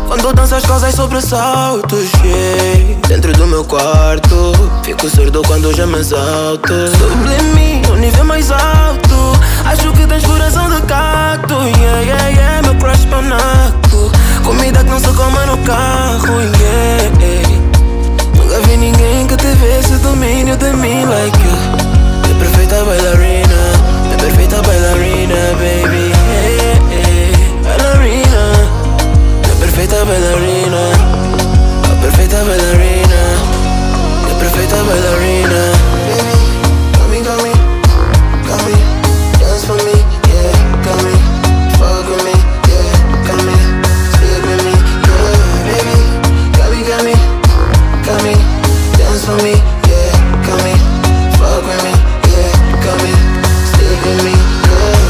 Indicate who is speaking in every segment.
Speaker 1: Quando danças causas sobressaltos, yeah. Dentro do meu quarto fico surdo quando já me exalto. Sublime, no nível mais alto. Acho que tens coração de cacto, yeah, yeah, yeah. Meu crush panaco, comida que não se come no carro, yeah. Nunca vi ninguém que tivesse domínio de mim like you. Minha perfeita bailarina, minha perfeita bailarina, baby, hey, hey. Bailarina, minha perfeita bailarina, a perfeita bailarina, minha perfeita bailarina. Baby, come me, come me, dance for me, yeah, come me, fuck with me, yeah, come me, sleep with me, yeah, baby, come me, come me, dance for me, yeah, come me, fuck with me, yeah, come me, sleep with me, yeah.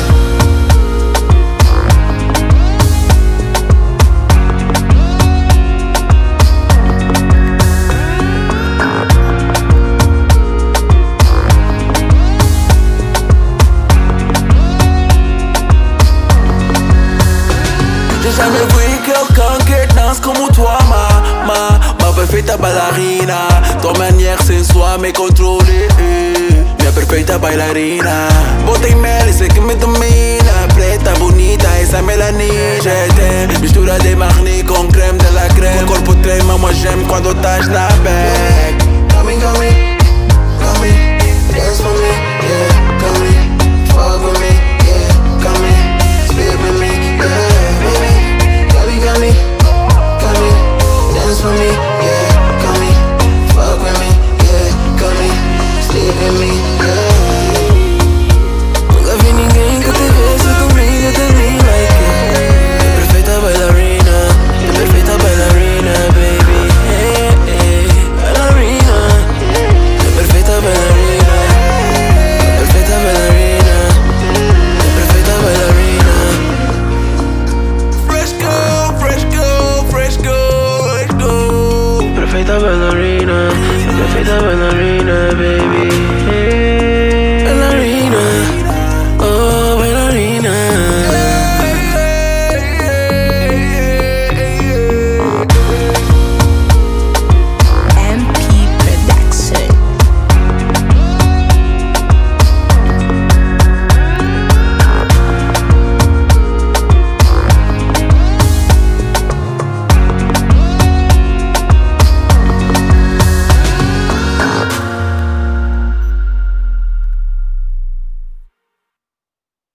Speaker 1: J'ai jamais vu quelqu'un qui danse comme toi, ma perfeita bailarina. Tua manière sensual me controle, minha perfeita bailarina. Bota em mel, sei que me domina. Preta, bonita, essa melanina. Tem mistura de marni com creme de la creme. O corpo trema, moi j'aime quando estás na back. Come, come, come, dance for me, yeah, come, fuck with me, yeah, come, sleep with me, yeah. Got me, dance for me, yeah, got me, fuck with me, yeah, got me, sleep with me, yeah. Nunca vi ninguém que tivesse domínio de mim like you. Minha perfeita bailarina, minha perfeita bailarina, baby, hey, hey. Bailarina, minha perfeita bailarina, minha perfeita bailarina, minha perfeita bailarina. Perfeita bailarina, perfeita bailarina.